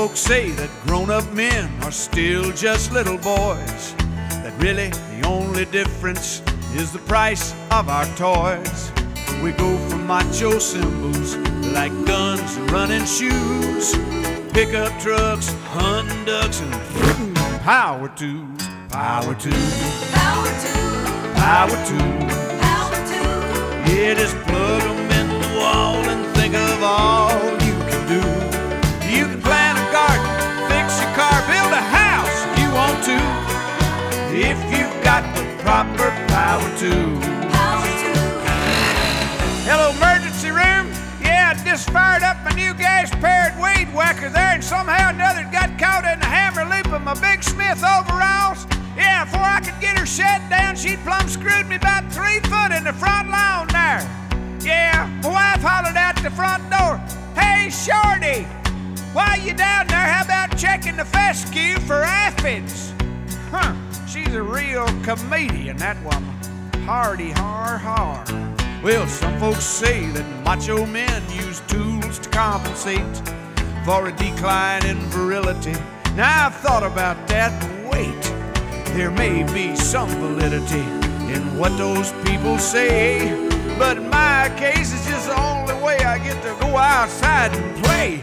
folks say that grown-up men are still just little boys, that really the only difference is the price of our toys. We go from macho symbols like guns and running shoes, pickup trucks, hunting ducks, and power tools. Power tools. Power tools. Power tools. Power tools. Yeah, just plug them in the wall and think of all you can do. You can plant a garden, fix your car, build a house if you want to, if you've got the proper power tools. Power tools. Hello, emergency room. Yeah, I just fired up my new gas-powered weed whacker there, and somehow or another it got caught in the hammer loop of my Big Smith overalls. Yeah, before I could get her shut down, she'd plumb screwed me about 3 foot in the front lawn there. Yeah, my wife hollered out the front door, "Hey, Shorty, while you down there, how about checking the fescue for aphids?" Huh, she's a real comedian, that woman. Hardy har har. Well, some folks say that macho men use tools to compensate for a decline in virility. Now I've thought about that, but wait, there may be some validity in what those people say, but in my case, it's just the only way I get to go outside and play.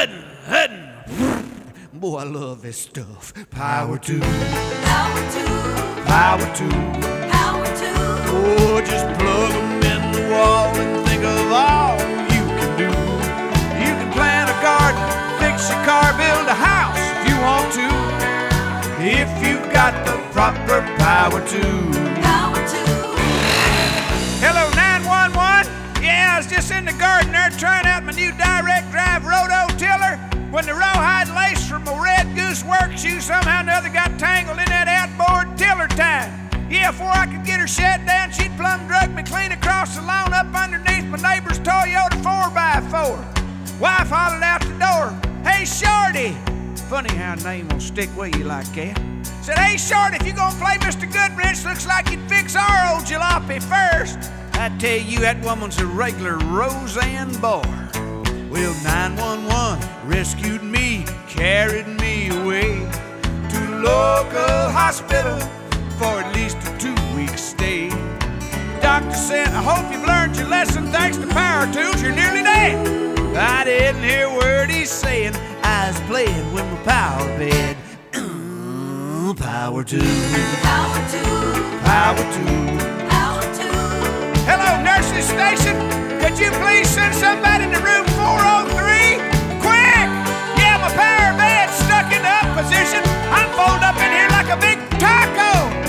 Boy, I love this stuff. Power tools. Power tools. Power tools. Power tools. Oh, just plug them in the wall and think of all you can do. You can plant a garden, fix your car, build a house if you want to, if you've got the proper power tools. Power tools. Hello, 911. Yeah, I was just in the garden there trying out my new direct drive roto-tiller when the rawhide lace from a Red Goose work shoe somehow or another got tangled in that outboard tiller tie. Yeah, before I could get her shut down, she'd plumb drugged me clean across the lawn up underneath my neighbor's Toyota 4x4. Wife hollered out the door, "Hey, Shorty." Funny how a name will stick with you like that. Said, "Hey, Shorty, if you gonna play Mr. Goodrich, looks like you'd fix our old jalopy first." I tell you, that woman's a regular Roseanne Barr. Well, 911 rescued me, carried me away to the local hospital for at least a 2-week stay. Doctor said, "I hope you've learned your lesson. Thanks to power tools, you're nearly dead." I didn't hear a word he's saying. I was playing with my power bed. Power tools. Power tools. Power tools. Power tools. Hello, nurses station. Could you please send somebody to room 403? Quick! Yeah, my power bed's stuck in the up position. I'm folded up in here like a big taco.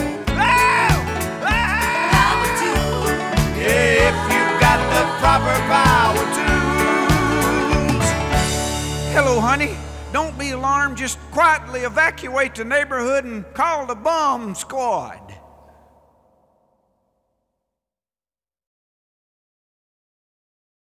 Power tools. Yeah, if you've got the proper power tools. Hello, honey. Don't be alarmed. Just quietly evacuate the neighborhood and call the bomb squad.